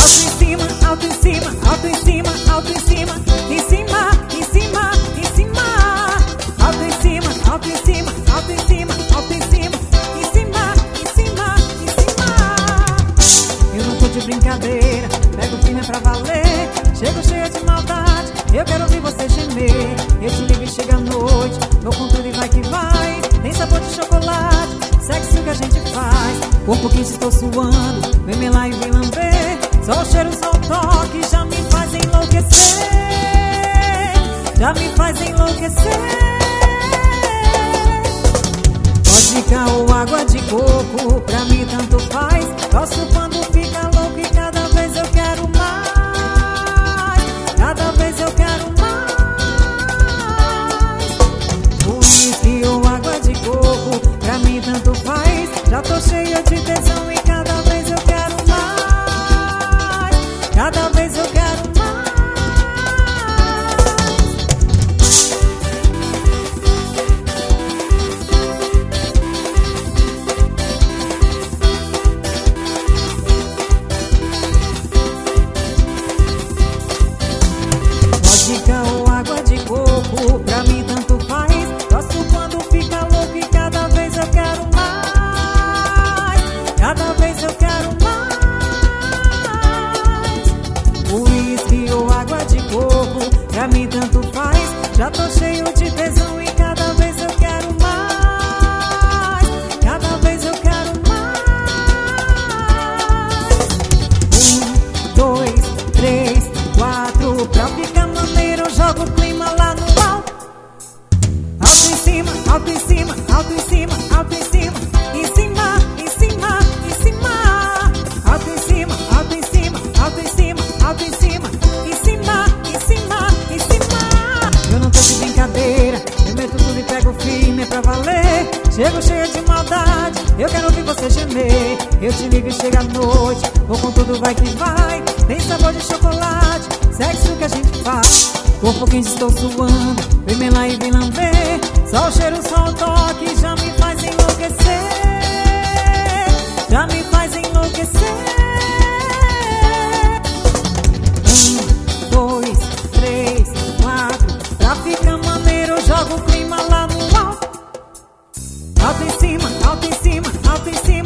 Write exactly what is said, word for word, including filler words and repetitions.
Alto em cima, alto em cima, alto em cima, alto em cima, em cima, em cima, em cima. Alto em cima, alto em cima, alto em cima, alto em cima, em cima, em cima, em cima. Eu não tô de brincadeira, pego firme pra valer. Chego cheia de maldade, eu quero ouvir você gemer. Eu te ligo e chega à noite, vou com tudo e vai que vai. Tem sabor de chocolate, sexo que a gente faz. Corpo quente, estou suando, vem melar e vem lamber. Só o cheiro, só o toque já me faz enlouquecer. Já me faz enlouquecer. Vodka ou água de coco, pra mim tanto faz. Gosto quando fica louco e cada vez eu quero mais. Cada vez eu quero mais. Whisky ou água de coco, pra mim tanto faz. Já tô cheia de tesão e cada vez eu quero mais. Cada vez eu quero mais. Vodka ou água de coco, pra mim tanto faz. Gosto quando fica louco e cada vez eu quero mais. Cada vez eu quero mais. Whisky ou água de coco, pra mim tanto faz. Já tô cheio de tesão e cada vez eu quero mais. Cada vez eu quero mais. Um, dois, três, quatro. Pra ficar maneiro eu jogo o clima lá no alto. Alto em cima, alto em cima, alto em cima, alto em cima, em cima, em cima, em cima. Alto em cima, alto em cima, alto em cima, alto em cima, em cima, em cima, em cima. Eu não tô de brincadeira, eu meto tudo e pego firme, é pra valer. Chego cheia de maldade, eu quero ouvir você gemer. Eu te ligo e chega à noite, vou com tudo vai que vai. Tem sabor de chocolate, sexo que a gente faz. Corpo quente, estou suando, vem melar e vem lamber. Só o cheiro, só o toque já me faz enlouquecer. Já me faz enlouquecer. Um, dois, três, quatro. Pra ficar maneiro eu jogo o clima lá no alto. Alto em cima, alto em cima, alto em cima.